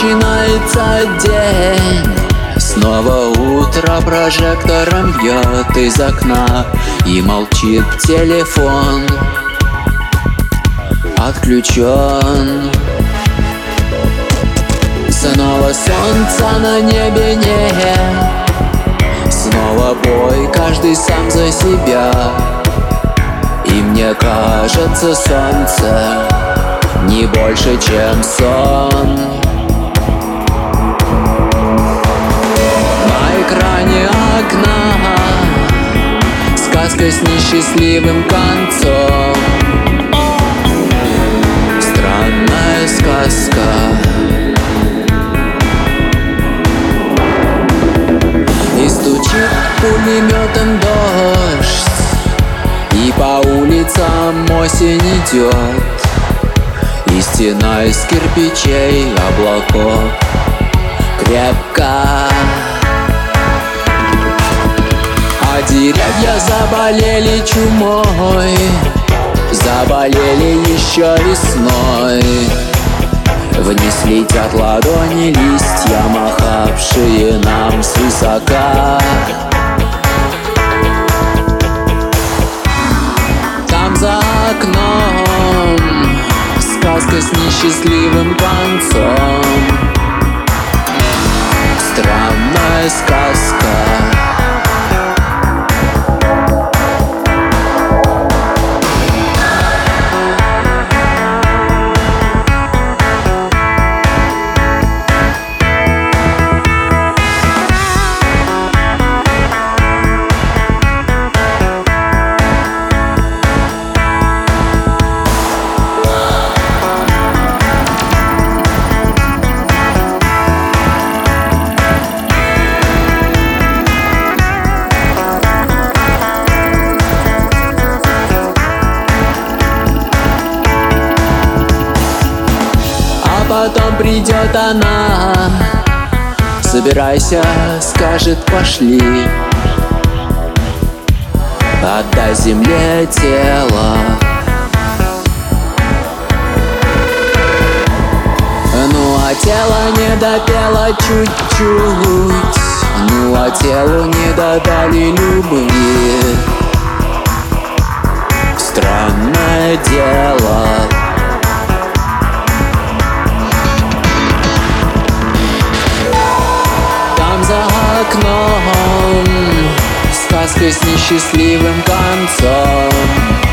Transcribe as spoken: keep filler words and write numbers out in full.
начинается день. Снова утро прожектором бьет из окна, и молчит телефон, отключен. Снова солнца на небе нет, снова бой, каждый сам за себя. И мне кажется, солнце не больше, чем сон. На экране окна сказка с несчастливым концом. Странная сказка. И стучит пулеметом дождь, и по улицам осень идет, и стена из кирпичей облаков крепка. А деревья заболели чумой, заболели еще весной. Вниз летят ладони листья, махавшие нам свысока. Там за окном сказка с несчастливым концом. Странная сказка. Потом придет она, собирайся, скажет, пошли. Отдай земле тело. Ну а тело не допело чуть-чуть, ну а телу не додали любви. Странное дело. За окном сказка с несчастливым концом.